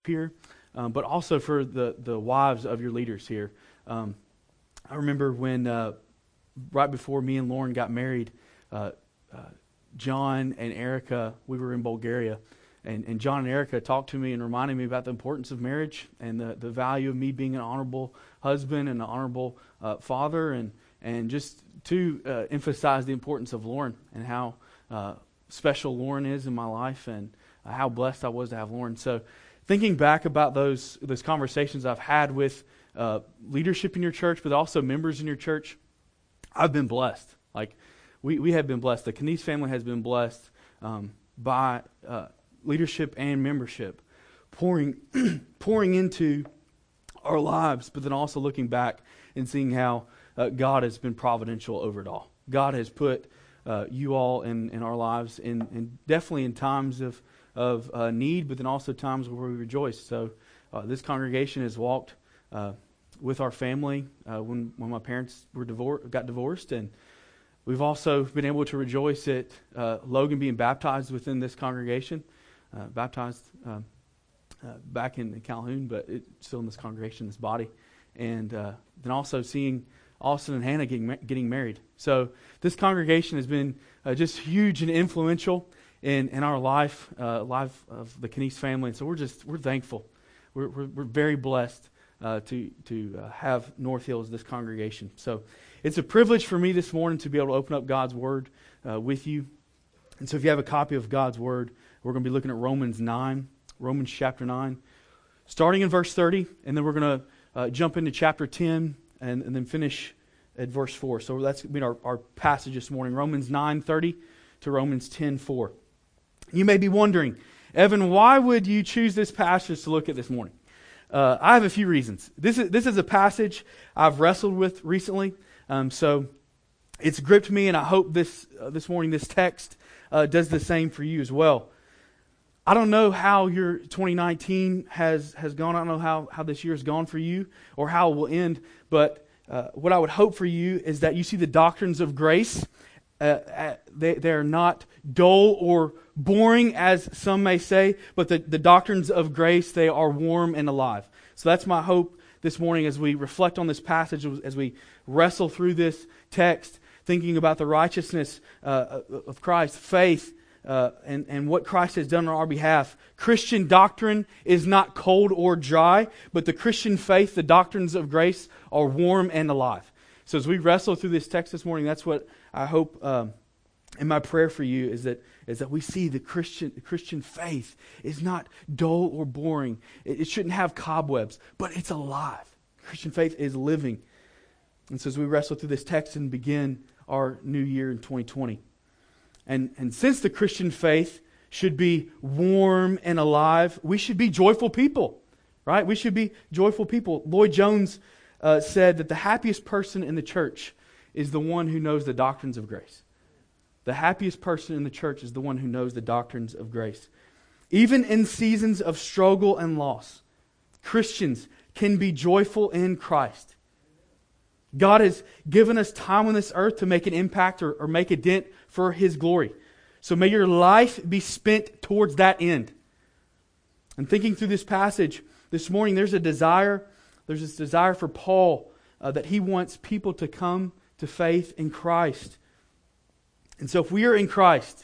here, but also for the wives of your leaders here. I remember when right before me and Lauren got married, John and Erica, we were in Bulgaria, and John and Erica talked to me and reminded me about the importance of marriage and the value of me being an honorable husband and an honorable father, and just to emphasize the importance of Lauren and how special Lauren is in my life, and how blessed I was to have Lauren. So thinking back about those conversations I've had with leadership in your church, but also members in your church, I've been blessed. Like, we have been blessed. The Knies family has been blessed by leadership and membership, pouring into our lives, but then also looking back and seeing how God has been providential over it all. God has put you all in our lives, and definitely in times of need, but then also times where we rejoice. So this congregation has walked with our family when my parents got divorced, and we've also been able to rejoice at Logan being baptized within this congregation, baptized back in Calhoun, but it's still in this congregation, this body, and then also seeing Austin and Hannah getting married. So this congregation has been just huge and influential in our life of the Knies family, and so we're thankful. We're very blessed to have North Hill as this congregation. So it's a privilege for me this morning to be able to open up God's Word with you. And so if you have a copy of God's Word, we're going to be looking at Romans chapter 9, starting in verse 30, and then we're going to jump into chapter 10 and then finish at verse 4. So that's going to be our passage this morning, Romans 9:30 to Romans 10:4. You may be wondering, Evan, why would you choose this passage to look at this morning? I have a few reasons. This is a passage I've wrestled with recently, so it's gripped me, and I hope this morning this text does the same for you as well. I don't know how your 2019 has gone. I don't know how this year has gone for you or how it will end, but what I would hope for you is that you see the doctrines of grace. They're not dull or boring, as some may say, but the doctrines of grace, they are warm and alive. So that's my hope this morning as we reflect on this passage, as we wrestle through this text, thinking about the righteousness of Christ, faith, and what Christ has done on our behalf. Christian doctrine is not cold or dry, but the Christian faith, the doctrines of grace, are warm and alive. So as we wrestle through this text this morning, that's what I hope, and my prayer for you is that we see the Christian faith is not dull or boring. It shouldn't have cobwebs, but it's alive. Christian faith is living. And so as we wrestle through this text and begin our new year in 2020, and since the Christian faith should be warm and alive, we should be joyful people, right? We should be joyful people. Lloyd Jones said that the happiest person in the church is the one who knows the doctrines of grace. The happiest person in the church is the one who knows the doctrines of grace. Even in seasons of struggle and loss, Christians can be joyful in Christ. God has given us time on this earth to make an impact or make a dent for His glory. So may your life be spent towards that end. And thinking through this passage this morning, there's this desire for Paul that he wants people to come to faith in Christ. And so if we are in Christ,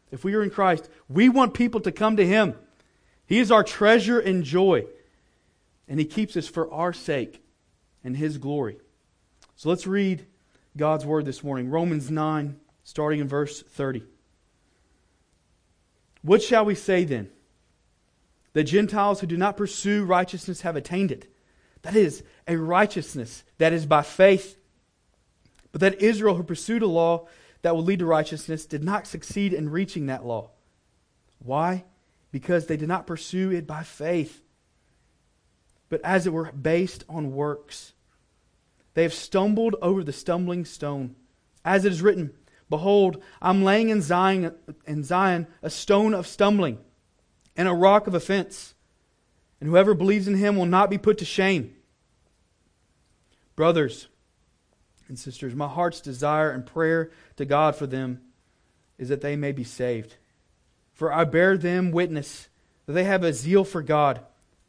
we want people to come to Him. He is our treasure and joy. And He keeps us for our sake and His glory. So let's read God's Word this morning. Romans 9, starting in verse 30. What shall we say then? The Gentiles who do not pursue righteousness have attained it. That is, a righteousness that is by faith. But that Israel who pursued a law that will lead to righteousness did not succeed in reaching that law. Why? Because they did not pursue it by faith, but as it were based on works. They have stumbled over the stumbling stone. As it is written, Behold, I'm laying in Zion a stone of stumbling and a rock of offense, and whoever believes in Him will not be put to shame. Brothers and sisters, my heart's desire and prayer to God for them is that they may be saved. For I bear them witness that they have a zeal for God,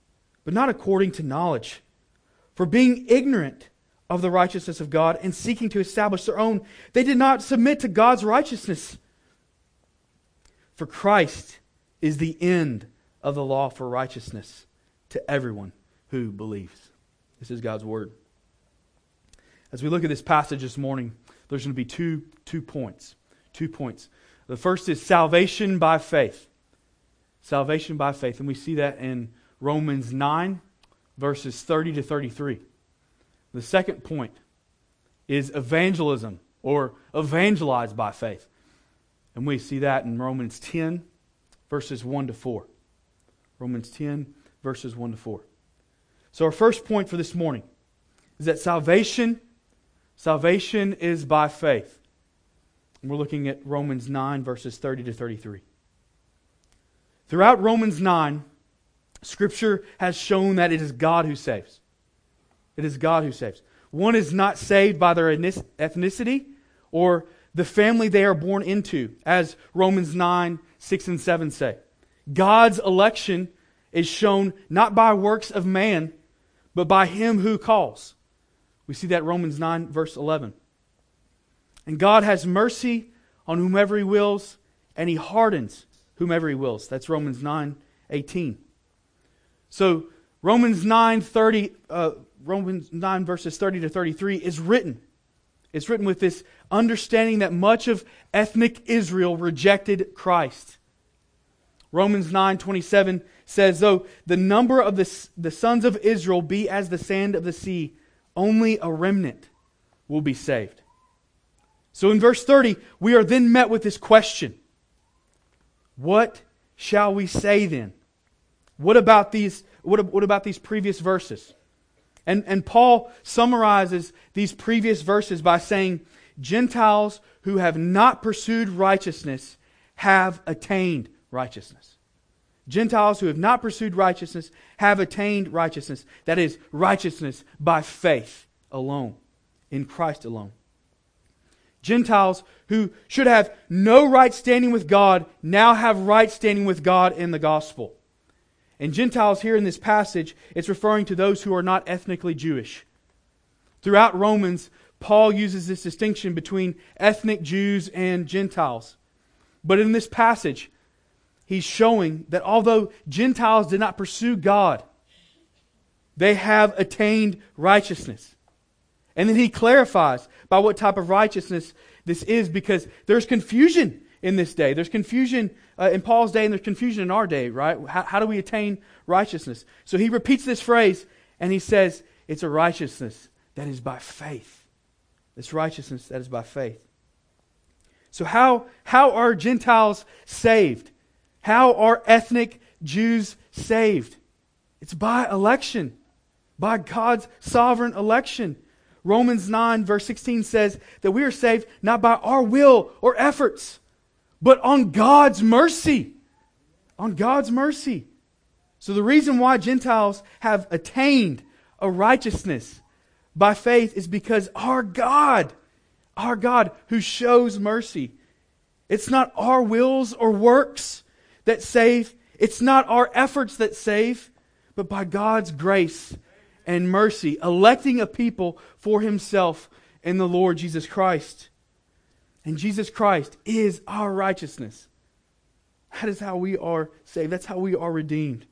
but not according to knowledge. For being ignorant of the righteousness of God and seeking to establish their own, they did not submit to God's righteousness. For Christ is the end of the law for righteousness to everyone who believes. This is God's Word. As we look at this passage this morning, there's going to be two points. 2 points. The first is salvation by faith. Salvation by faith. And we see that in Romans 9, verses 30 to 33. The second point is evangelism, or evangelize by faith. And we see that in Romans 10, verses 1 to 4. Romans 10, verses 1 to 4. So our first point for this morning is that salvation is by faith. And we're looking at Romans 9, verses 30 to 33. Throughout Romans 9, Scripture has shown that it is God who saves. It is God who saves. One is not saved by their ethnicity or the family they are born into, as Romans 9, 6 and 7 say. God's election is shown not by works of man, but by Him who calls. We see that in Romans 9, verse 11. And God has mercy on whomever He wills, and He hardens whomever He wills. That's Romans 9, 18. So Romans 9, verses 30 to 33 is written. It's written with this understanding that much of ethnic Israel rejected Christ. Romans 9:27 says, though the number of the sons of Israel be as the sand of the sea, only a remnant will be saved. So in verse 30, we are then met with this question. What shall we say then? What about these previous verses? And Paul summarizes these previous verses by saying, Gentiles who have not pursued righteousness have attained righteousness. Gentiles who have not pursued righteousness have attained righteousness. That is, righteousness by faith alone, in Christ alone. Gentiles who should have no right standing with God now have right standing with God in the gospel. And Gentiles here in this passage, it's referring to those who are not ethnically Jewish. Throughout Romans, Paul uses this distinction between ethnic Jews and Gentiles. But in this passage, he's showing that although Gentiles did not pursue God, they have attained righteousness. And then he clarifies by what type of righteousness this is, because there's confusion in this day. There's confusion in Paul's day, and there's confusion in our day, right? How do we attain righteousness? So he repeats this phrase, and he says, it's a righteousness that is by faith. It's righteousness that is by faith. So how are Gentiles saved? How are ethnic Jews saved? It's by election, by God's sovereign election. Romans 9 verse 16 says that we are saved not by our will or efforts, but on God's mercy. On God's mercy. So the reason why Gentiles have attained a righteousness by faith is because our God who shows mercy. It's not our wills or works that save. It's not our efforts that save, but by God's grace and mercy, electing a people for Himself in the Lord Jesus Christ. And Jesus Christ is our righteousness. That is how we are saved. That's how we are redeemed.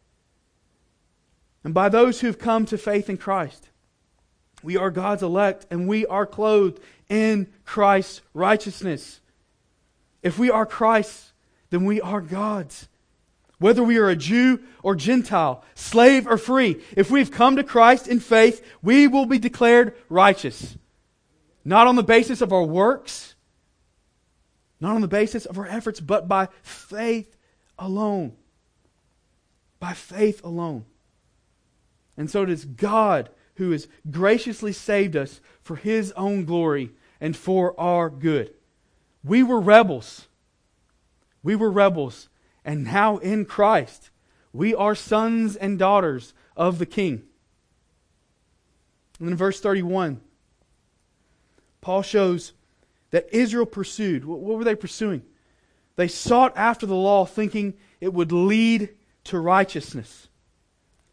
And by those who have come to faith in Christ, we are God's elect, and we are clothed in Christ's righteousness. If we are Christ's, then we are God's. Whether we are a Jew or Gentile, slave or free, if we've come to Christ in faith, we will be declared righteous. Not on the basis of our works, not on the basis of our efforts, but by faith alone. By faith alone. And so it is God who has graciously saved us for His own glory and for our good. We were rebels. We were rebels. And now in Christ, we are sons and daughters of the King. And in verse 31, Paul shows that Israel pursued. What were they pursuing? They sought after the law thinking it would lead to righteousness.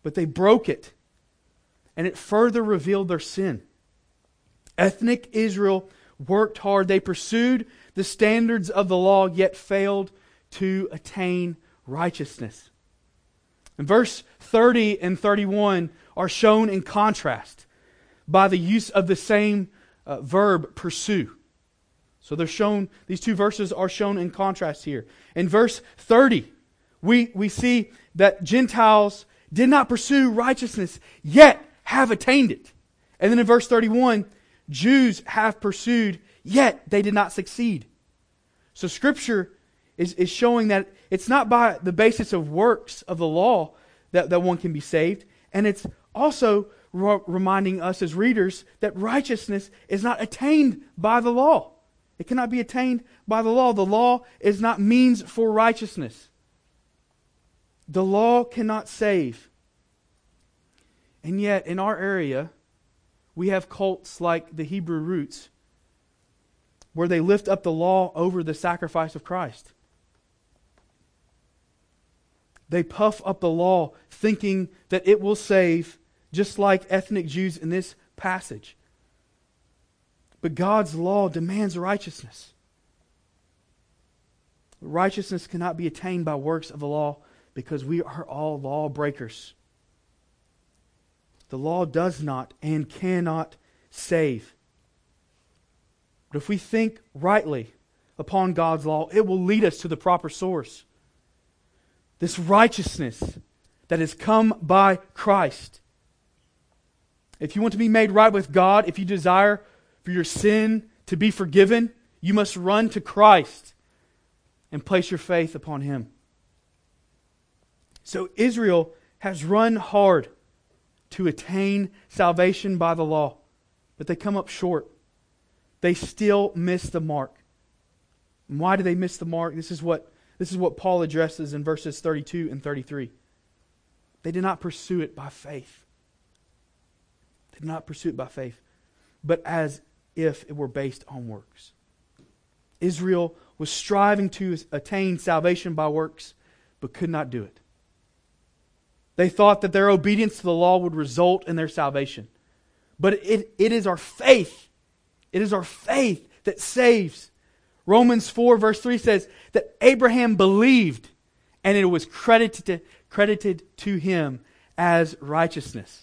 but they broke it, and it further revealed their sin. Ethnic Israel worked hard. They pursued the standards of the law, yet failed to attain righteousness. And verse 30 and 31 are shown in contrast by the use of the same verb, pursue. So they're shown, these two verses are shown in contrast here. In verse 30, we see that Gentiles did not pursue righteousness, yet have attained it. And then in verse 31, Jews have pursued, yet they did not succeed. So Scripture is showing that it's not by the basis of works of the law that one can be saved. And it's also reminding us as readers that righteousness is not attained by the law. It cannot be attained by the law. The law is not means for righteousness. The law cannot save. And yet, in our area, we have cults like the Hebrew Roots, where they lift up the law over the sacrifice of Christ. They puff up the law thinking that it will save, just like ethnic Jews in this passage. But God's law demands righteousness. Righteousness cannot be attained by works of the law because we are all lawbreakers. The law does not and cannot save. But if we think rightly upon God's law, it will lead us to the proper source. This righteousness that has come by Christ. If you want to be made right with God, if you desire for your sin to be forgiven, you must run to Christ and place your faith upon Him. So Israel has run hard to attain salvation by the law, but they come up short. They still miss the mark. And why do they miss the mark? This is what Paul addresses in verses 32 and 33. They did not pursue it by faith. They did not pursue it by faith, but as if it were based on works. Israel was striving to attain salvation by works, but could not do it. They thought that their obedience to the law would result in their salvation. But it is our faith. It is our faith that saves. Romans 4 verse 3 says that Abraham believed and it was credited to him as righteousness.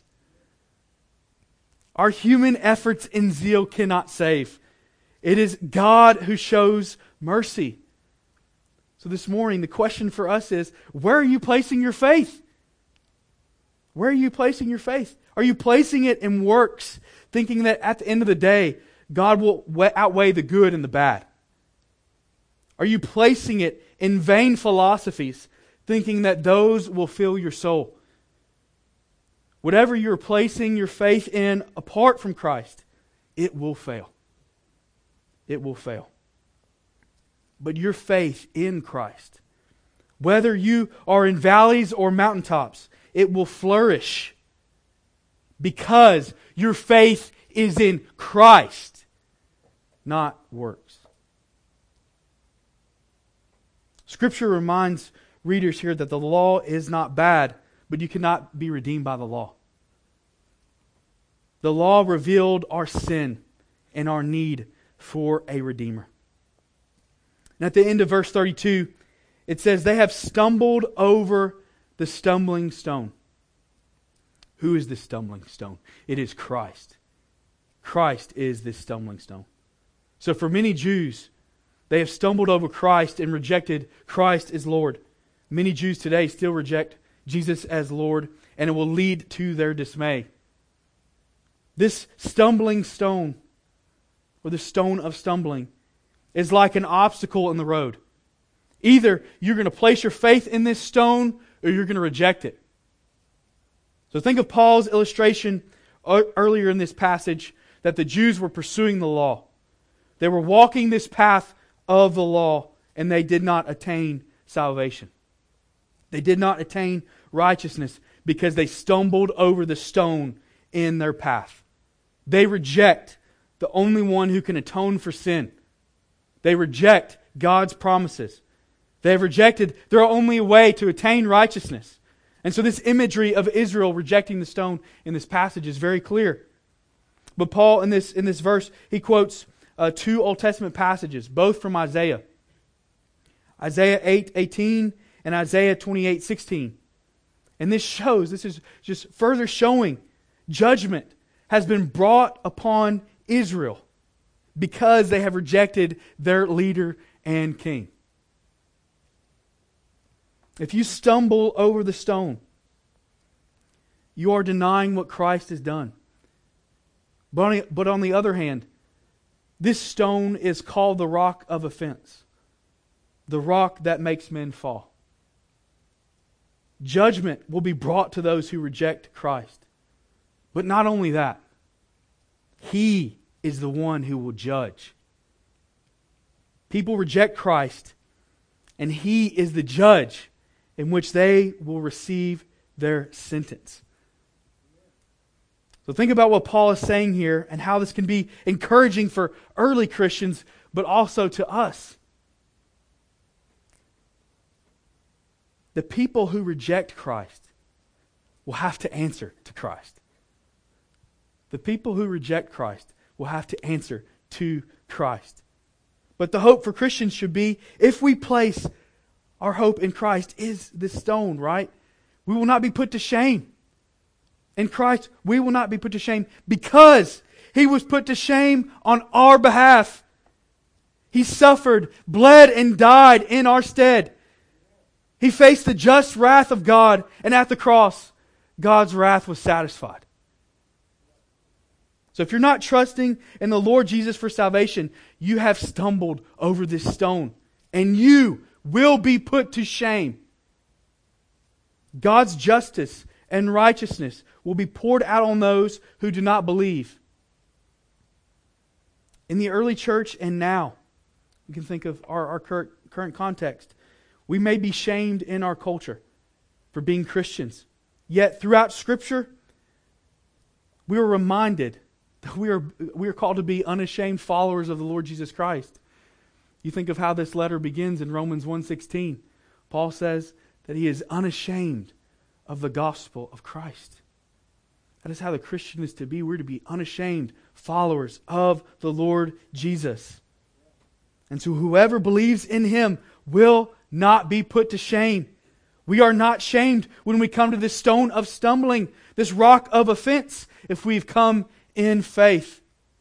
Our human efforts and zeal cannot save. It is God who shows mercy. So this morning, the question for us is, where are you placing your faith? Where are you placing your faith? Are you placing it in works, thinking that at the end of the day, God will outweigh the good and the bad? Are you placing it in vain philosophies, thinking that those will fill your soul? Whatever you're placing your faith in apart from Christ, it will fail. It will fail. But your faith in Christ, whether you are in valleys or mountaintops, it will flourish because your faith is in Christ, not works. Scripture reminds readers here that the law is not bad, but you cannot be redeemed by the law. The law revealed our sin and our need for a Redeemer. And at the end of verse 32, it says, they have stumbled over the stumbling stone. Who is this stumbling stone? It is Christ. Christ is this stumbling stone. So for many Jews, they have stumbled over Christ and rejected Christ as Lord. Many Jews today still reject Jesus as Lord, and it will lead to their dismay. This stumbling stone, or the stone of stumbling, is like an obstacle in the road. Either you're going to place your faith in this stone, or you're going to reject it. So think of Paul's illustration earlier in this passage that the Jews were pursuing the law. They were walking this path of the law, and they did not attain salvation. They did not attain righteousness because they stumbled over the stone in their path. They reject the only one who can atone for sin. They reject God's promises. They have rejected their only way to attain righteousness. And so this imagery of Israel rejecting the stone in this passage is very clear. But Paul, in this verse, he quotes two Old Testament passages, both from Isaiah. Isaiah 8:18 and Isaiah 28:16. And this is just further showing judgment has been brought upon Israel because they have rejected their leader and king. If you stumble over the stone, you are denying what Christ has done. But on the other hand, this stone is called the rock of offense, the rock that makes men fall. Judgment will be brought to those who reject Christ. But not only that, He is the one who will judge. People reject Christ, and He is the judge in which they will receive their sentence. So think about what Paul is saying here and how this can be encouraging for early Christians, but also to us. The people who reject Christ will have to answer to Christ. The people who reject Christ will have to answer to Christ. But the hope for Christians should be, if we place our hope in Christ, is this stone, right? We will not be put to shame. In Christ, we will not be put to shame because He was put to shame on our behalf. He suffered, bled, and died in our stead. He faced the just wrath of God, and at the cross, God's wrath was satisfied. So if you're not trusting in the Lord Jesus for salvation, you have stumbled over this stone, and you will be put to shame. God's justice and righteousness will be poured out on those who do not believe. In the early church and now, we can think of our current context. We may be shamed in our culture for being Christians. Yet throughout Scripture, we are reminded that we are called to be unashamed followers of the Lord Jesus Christ. You think of how this letter begins in Romans 1:16. Paul says that he is unashamed of the gospel of Christ. That is how the Christian is to be. We're to be unashamed followers of the Lord Jesus. And so whoever believes in Him will not be put to shame. We are not shamed when we come to this stone of stumbling, this rock of offense, if we've come in faith.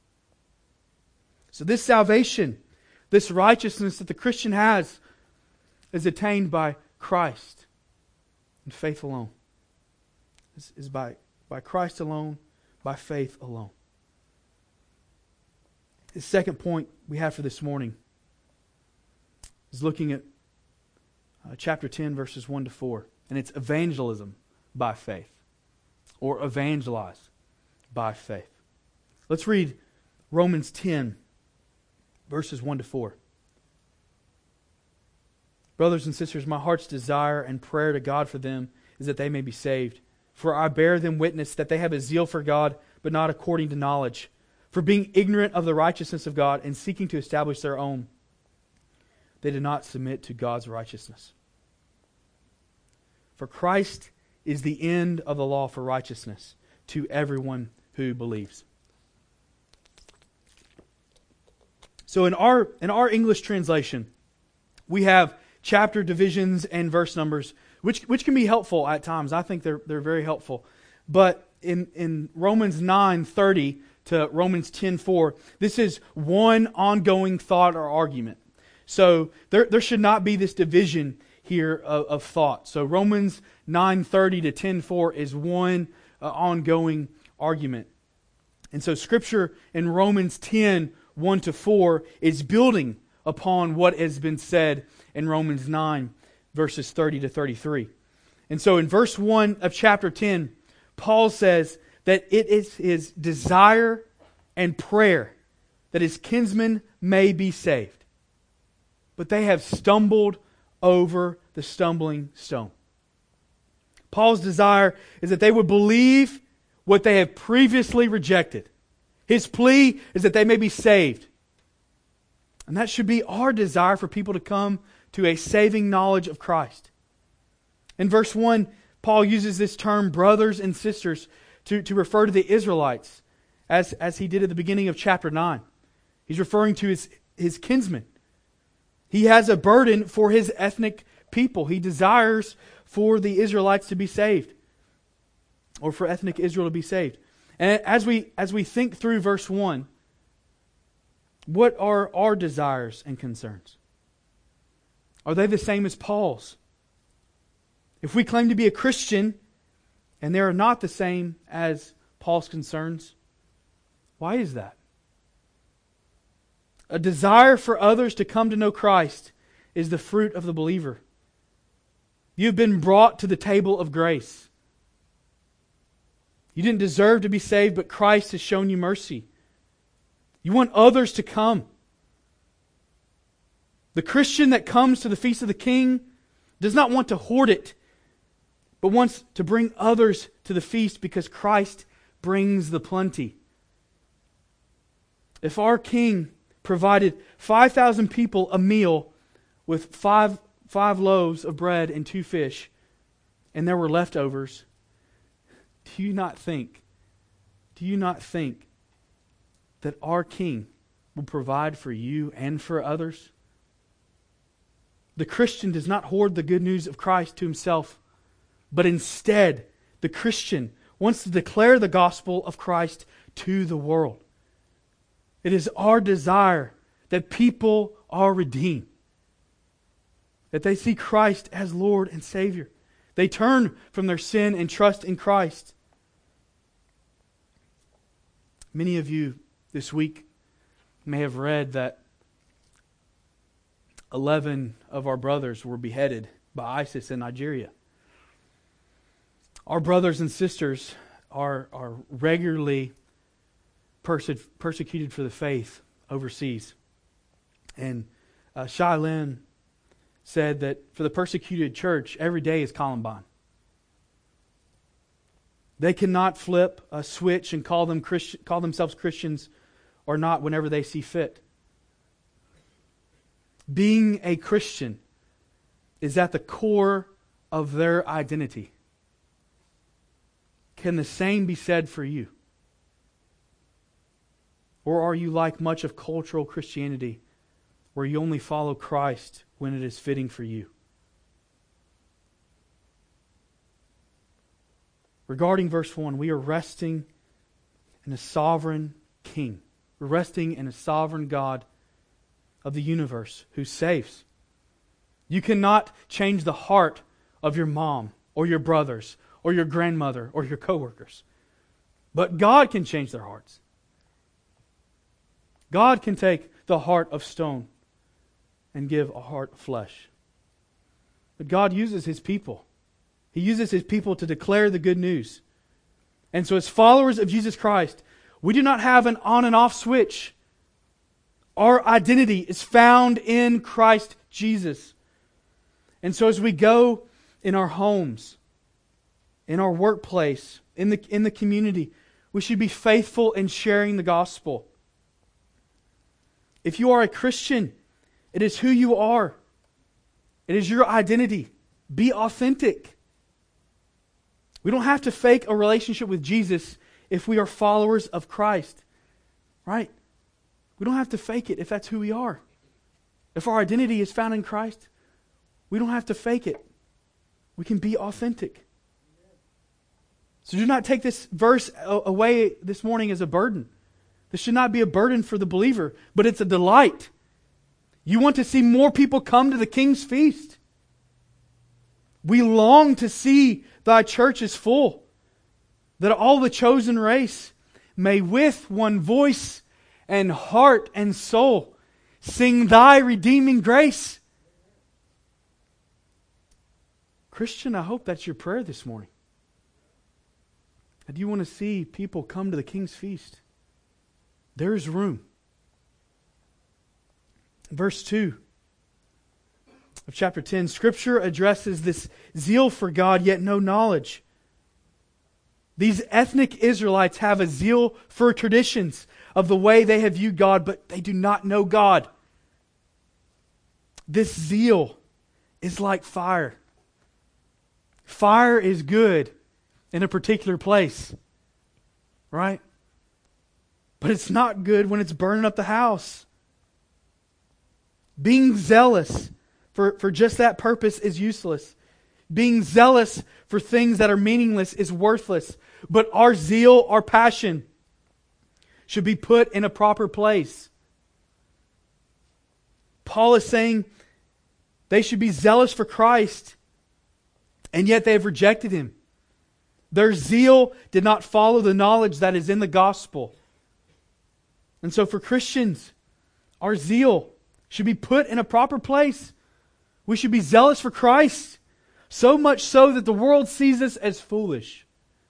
So this salvation, this righteousness that the Christian has, is attained by Christ and faith alone. This is by Christ alone, by faith alone. The second point we have for this morning is looking at chapter 10, verses 1 to 4. And it's evangelism by faith, or evangelize by faith. Let's read Romans 10, verses 1 to 4. Brothers and sisters, my heart's desire and prayer to God for them is that they may be saved. For I bear them witness that they have a zeal for God, but not according to knowledge. For being ignorant of the righteousness of God and seeking to establish their own, they did not submit to God's righteousness. For Christ is the end of the law for righteousness to everyone who believes. So in our English translation, we have chapter divisions and verse numbers, which can be helpful at times. I think they're very helpful. But in Romans 9:30 to Romans 10:4, this is one ongoing thought or argument. So there should not be this division here of thought. So Romans 9:30 to 10:4 is one ongoing argument. And so Scripture in Romans 10:1 to 4 is building upon what has been said in Romans 9, verses 30 to 33. And so in verse 1 of chapter 10, Paul says that it is his desire and prayer that his kinsmen may be saved. But they have stumbled over the stumbling stone. Paul's desire is that they would believe what they have previously rejected. His plea is that they may be saved. And that should be our desire for people to come to a saving knowledge of Christ. In verse 1, Paul uses this term brothers and sisters to refer to the Israelites as he did at the beginning of chapter 9. He's referring to his kinsmen. He has a burden for his ethnic people. He desires for the Israelites to be saved, or for ethnic Israel to be saved. And as we think through verse 1, what are our desires and concerns? Are they the same as Paul's? If we claim to be a Christian and they are not the same as Paul's concerns, why is that? A desire for others to come to know Christ is the fruit of the believer. You've been brought to the table of grace. You didn't deserve to be saved, but Christ has shown you mercy. You want others to come. The Christian that comes to the feast of the King does not want to hoard it, but wants to bring others to the feast because Christ brings the plenty. If our King provided 5,000 people a meal with five loaves of bread and 2 fish, and there were leftovers, do you not think that our King will provide for you and for others? The Christian does not hoard the good news of Christ to himself, but instead, the Christian wants to declare the gospel of Christ to the world. It is our desire that people are redeemed, that they see Christ as Lord and Savior. They turn from their sin and trust in Christ. Many of you this week may have read that 11 of our brothers were beheaded by ISIS in Nigeria. Our brothers and sisters are regularly persecuted for the faith overseas. And Shai Lin said that for the persecuted church, every day is Columbine. They cannot flip a switch and call themselves Christians or not whenever they see fit. Being a Christian is at the core of their identity. Can the same be said for you? Or are you like much of cultural Christianity, where you only follow Christ when it is fitting for you? Regarding verse 1, we are resting in a sovereign King. We're resting in a sovereign God of the universe who saves. You cannot change the heart of your mom or your brothers or your grandmother or your coworkers. But God can change their hearts. God can take the heart of stone and give a heart of flesh. But God uses His people. He uses His people to declare the good news. And so as followers of Jesus Christ, we do not have an on and off switch. Our identity is found in Christ Jesus. And so as we go in our homes, in our workplace, in the community, we should be faithful in sharing the gospel. If you are a Christian, it is who you are. It is your identity. Be authentic. We don't have to fake a relationship with Jesus if we are followers of Christ. Right? We don't have to fake it if that's who we are. If our identity is found in Christ, we don't have to fake it. We can be authentic. So do not take this verse away this morning as a burden. This should not be a burden for the believer, but it's a delight. You want to see more people come to the King's feast. We long to see Thy church is full, that all the chosen race may with one voice and heart and soul sing Thy redeeming grace. Christian, I hope that's your prayer this morning. Do you want to see people come to the King's feast? There is room. Verse 2 of chapter 10, Scripture addresses this zeal for God, yet no knowledge. These ethnic Israelites have a zeal for traditions of the way they have viewed God, but they do not know God. This zeal is like fire. Fire is good in a particular place, right? But it's not good when it's burning up the house. Being zealous for just that purpose is useless. Being zealous for things that are meaningless is worthless. But our zeal, our passion, should be put in a proper place. Paul is saying they should be zealous for Christ, and yet they have rejected Him. Their zeal did not follow the knowledge that is in the gospel. And so for Christians, our zeal should be put in a proper place. We should be zealous for Christ, so much so that the world sees us as foolish.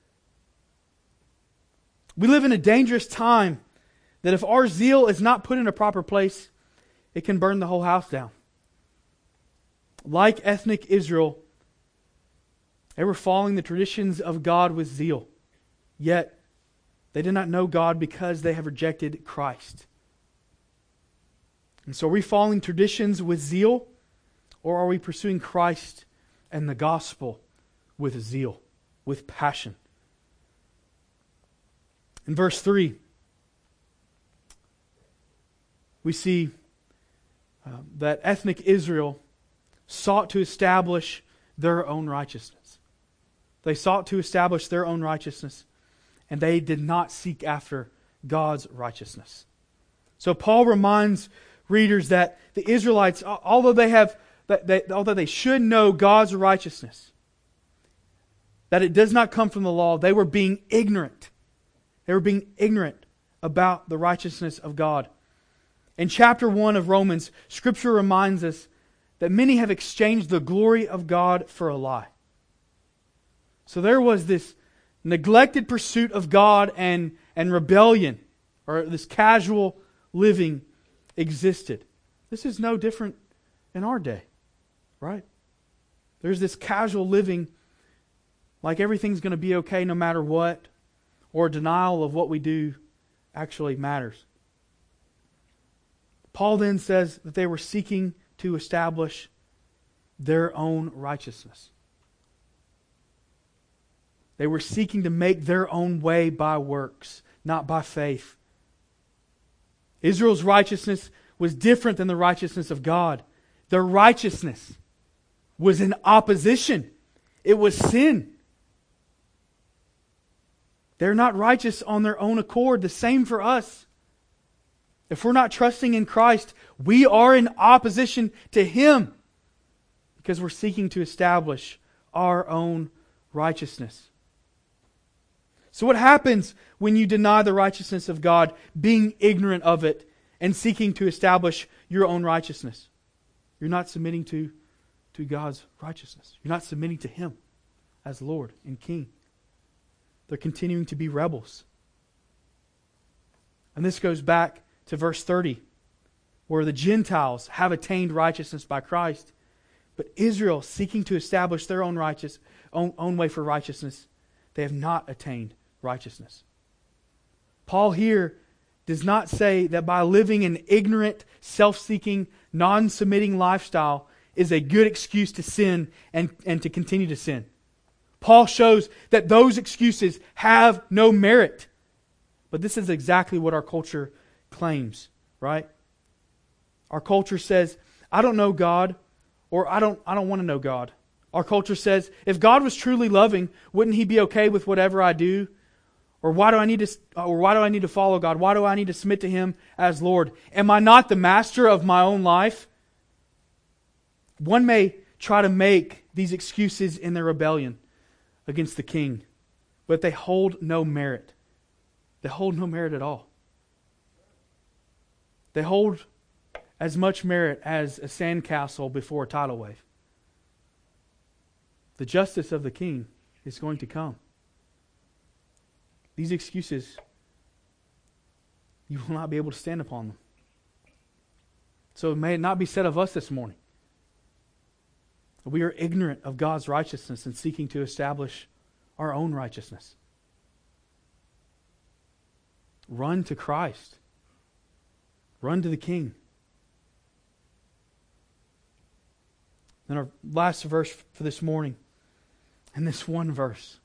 We live in a dangerous time that if our zeal is not put in a proper place, it can burn the whole house down. Like ethnic Israel, they were following the traditions of God with zeal. Yet, they did not know God because they have rejected Christ. And so are we following traditions with zeal, or are we pursuing Christ and the gospel with zeal, with passion? In verse 3, we see that ethnic Israel sought to establish their own righteousness. They sought to establish their own righteousness, and they did not seek after God's righteousness. So Paul reminds readers that the Israelites, although they should know God's righteousness, that it does not come from the law, they were being ignorant. They were being ignorant about the righteousness of God. In chapter 1 of Romans, Scripture reminds us that many have exchanged the glory of God for a lie. So there was this neglected pursuit of God and rebellion, or this casual living existed. This is no different in our day, right? There's this casual living, like everything's going to be okay no matter what, or denial of what we do actually matters. Paul then says that they were seeking to establish their own righteousness. They were seeking to make their own way by works, not by faith. Israel's righteousness was different than the righteousness of God. Their righteousness was in opposition. It was sin. They're not righteous on their own accord. The same for us. If we're not trusting in Christ, we are in opposition to Him because we're seeking to establish our own righteousness. So what happens when you deny the righteousness of God, being ignorant of it, and seeking to establish your own righteousness? You're not submitting to God's righteousness. You're not submitting to Him as Lord and King. They're continuing to be rebels. And this goes back to verse 30, where the Gentiles have attained righteousness by Christ, but Israel, seeking to establish their own way for righteousness, they have not attained righteousness. Paul here does not say that by living an ignorant, self-seeking, non-submitting lifestyle is a good excuse to sin and to continue to sin. Paul shows that those excuses have no merit. But this is exactly what our culture claims, right? Our culture says, I don't know God, or I don't want to know God. Our culture says, if God was truly loving, wouldn't He be okay with whatever I do? Or why do I need to follow God? Why do I need to submit to Him as Lord? Am I not the master of my own life? One may try to make these excuses in their rebellion against the king, but they hold no merit. They hold no merit at all. They hold as much merit as a sandcastle before a tidal wave. The justice of the king is going to come. These excuses, you will not be able to stand upon them. So may it not be said of us this morning that we are ignorant of God's righteousness and seeking to establish our own righteousness. Run to Christ. Run to the King. Then our last verse for this morning In this one verse,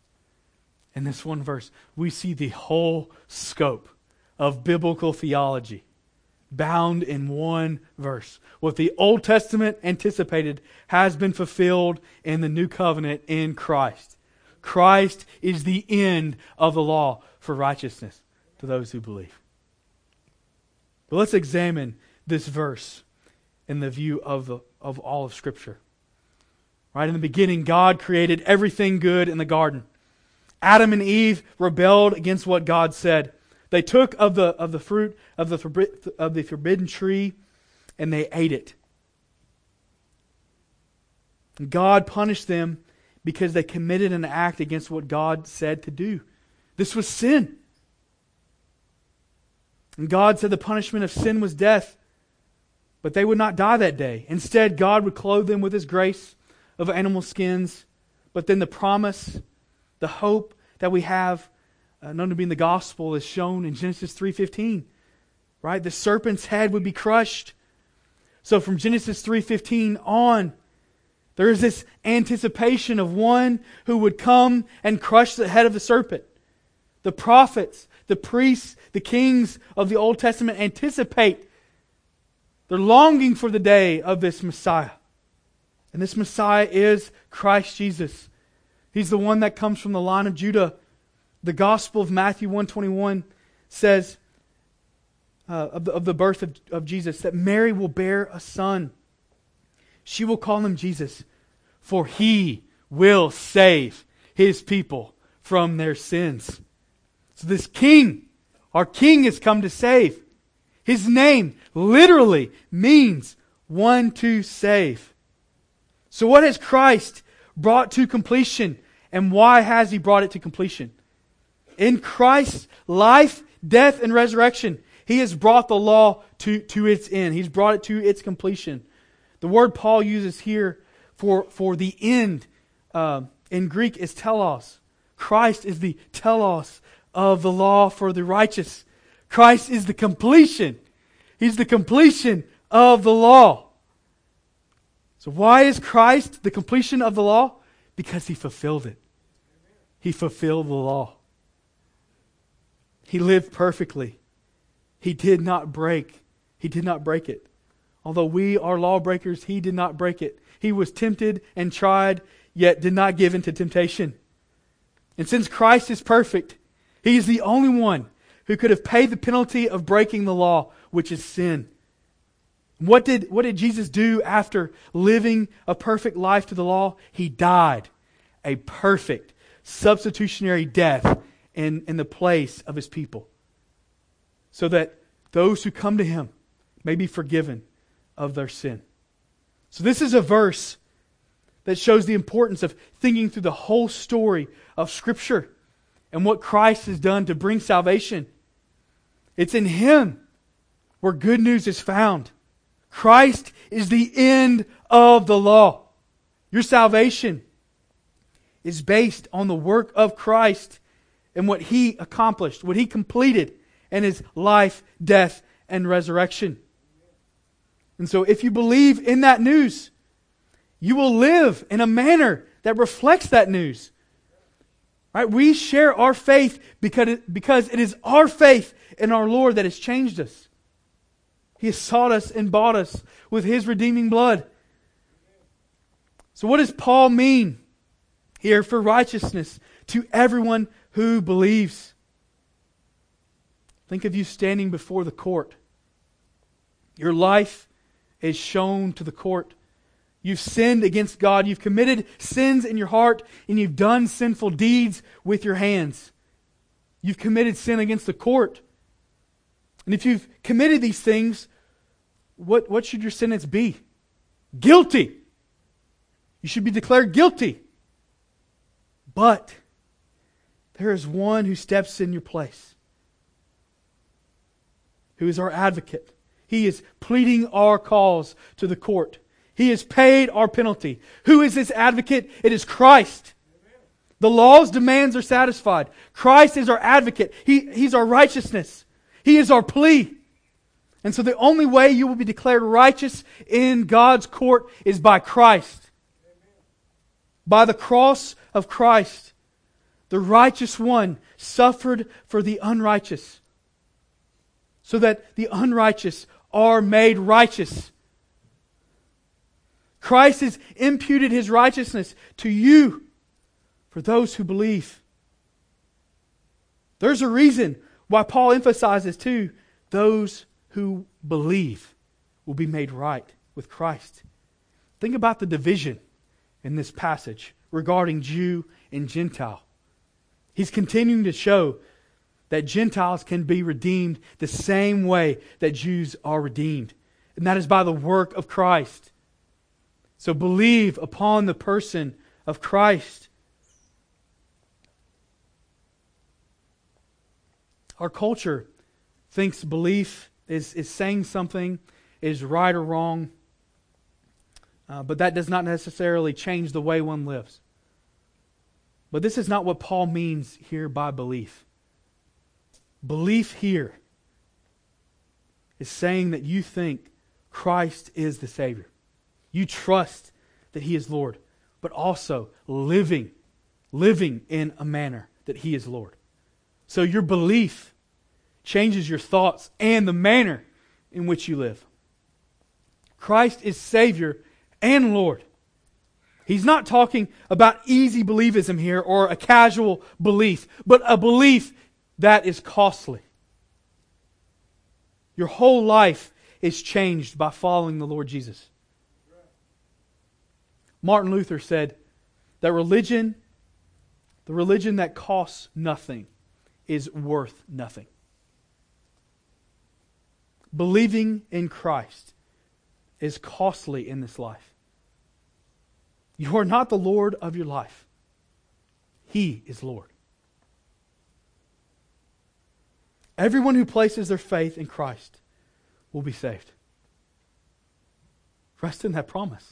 we see the whole scope of biblical theology bound in one verse. What the Old Testament anticipated has been fulfilled in the new covenant in Christ. Christ is the end of the law for righteousness to those who believe. But let's examine this verse in the view of all of Scripture. Right in the beginning, God created everything good in the garden. Adam and Eve rebelled against what God said. They took of the fruit of the forbidden tree and they ate it. And God punished them because they committed an act against what God said to do. This was sin. And God said the punishment of sin was death. But they would not die that day. Instead, God would clothe them with His grace of animal skins. But then the promise, the hope that we have, known to be in the gospel, is shown in Genesis 3:15. Right? The serpent's head would be crushed. So from Genesis 3:15 on, there is this anticipation of one who would come and crush the head of the serpent. The prophets, the priests, the kings of the Old Testament anticipate. They're longing for the day of this Messiah. And this Messiah is Christ Jesus. He's the one that comes from the line of Judah. The Gospel of Matthew 1:21 says of the birth of Jesus that Mary will bear a son. She will call him Jesus, for He will save His people from their sins. So this King, our King, has come to save. His name literally means one to save. So what has Christ brought to completion, and why has He brought it to completion? In Christ's life, death, and resurrection, He has brought the law to its end. He's brought it to its completion. The word Paul uses here for the end in Greek is telos. Christ is the telos of the law for the righteous. Christ is the completion. He's the completion of the law. So why is Christ the completion of the law? Because He fulfilled it. He fulfilled the law. He lived perfectly. He did not break. He did not break it. Although we are lawbreakers, He did not break it. He was tempted and tried, yet did not give in to temptation. And since Christ is perfect, He is the only one who could have paid the penalty of breaking the law, which is sin. What did Jesus do after living a perfect life to the law? He died a perfect substitutionary death in the place of His people, so that those who come to Him may be forgiven of their sin. So this is a verse that shows the importance of thinking through the whole story of Scripture and what Christ has done to bring salvation. It's in Him where good news is found. Christ is the end of the law. Your salvation is based on the work of Christ and what He accomplished, what He completed in His life, death, and resurrection. And so if you believe in that news, you will live in a manner that reflects that news. Right? We share our faith because it is our faith in our Lord that has changed us. He has sought us and bought us with His redeeming blood. So what does Paul mean here for righteousness to everyone who believes? Think of you standing before the court. Your life is shown to the court. You've sinned against God. You've committed sins in your heart, and you've done sinful deeds with your hands. You've committed sin against the court. And if you've committed these things, what should your sentence be? Guilty. You should be declared guilty. But there is one who steps in your place, who is our advocate. He is pleading our cause to the court. He has paid our penalty. Who is this advocate? It is Christ. The law's demands are satisfied. Christ is our advocate. He's our righteousness. He is our plea. And so the only way you will be declared righteous in God's court is by Christ. By the cross of Christ, the righteous one suffered for the unrighteous, so that the unrighteous are made righteous. Christ has imputed His righteousness to you for those who believe. There's a reason why Paul emphasizes too, those who believe will be made right with Christ. Think about the division in this passage regarding Jew and Gentile. He's continuing to show that Gentiles can be redeemed the same way that Jews are redeemed. And that is by the work of Christ. So believe upon the person of Christ. Our culture thinks belief is saying something is right or wrong, but that does not necessarily change the way one lives. But this is not what Paul means here by belief. Belief here is saying that you think Christ is the Savior. You trust that He is Lord, but also living in a manner that He is Lord. So your belief changes your thoughts and the manner in which you live. Christ is Savior and Lord. He's not talking about easy believism here or a casual belief, but a belief that is costly. Your whole life is changed by following the Lord Jesus. Martin Luther said that the religion that costs nothing, is worth nothing. Believing in Christ is costly in this life. You are not the Lord of your life. He is Lord. Everyone who places their faith in Christ will be saved. Rest in that promise.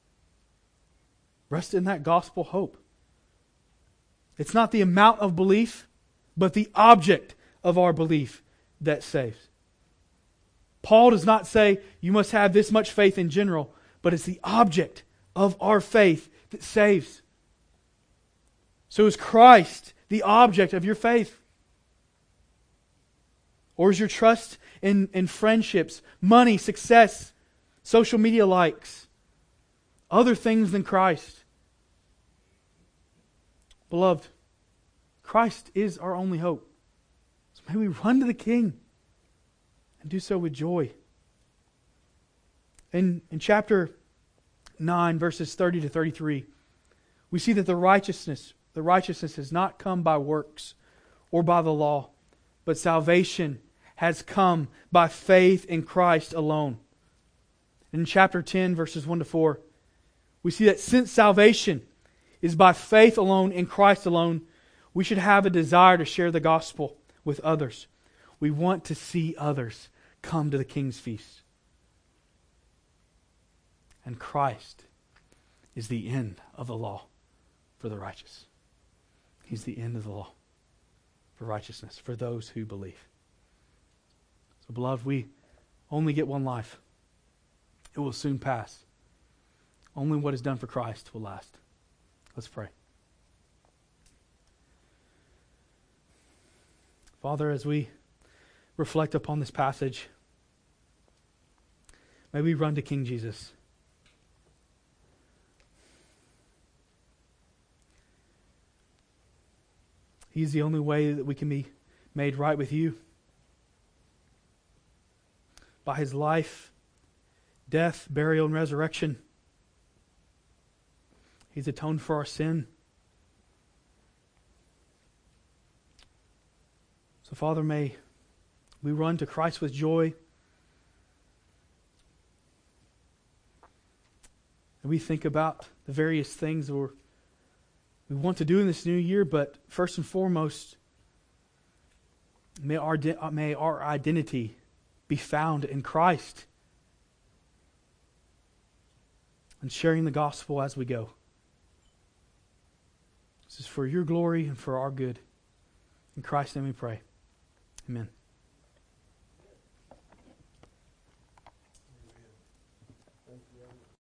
Rest in that gospel hope. It's not the amount of belief, but the object of our belief that saves. Paul does not say you must have this much faith in general, but it's the object of our faith that saves. So is Christ the object of your faith? Or is your trust in friendships, money, success, social media likes, other things than Christ? Beloved, Christ is our only hope. So may we run to the King and do so with joy. In chapter 9, verses 30 to 33, we see that the righteousness has not come by works or by the law, but salvation has come by faith in Christ alone. In chapter 10, verses 1 to 4, we see that since salvation is by faith alone in Christ alone, we should have a desire to share the gospel with others. We want to see others come to the King's feast. And Christ is the end of the law for the righteous. He's the end of the law for righteousness, for those who believe. So, beloved, we only get one life. It will soon pass. Only what is done for Christ will last. Let's pray. Father, as we reflect upon this passage, may we run to King Jesus. He is the only way that we can be made right with you. By His life, death, burial, and resurrection, He's atoned for our sin. So, Father, may we run to Christ with joy. And we think about the various things we want to do in this new year, but first and foremost, may our identity be found in Christ and sharing the gospel as we go. This is for your glory and for our good. In Christ's name we pray. Amen.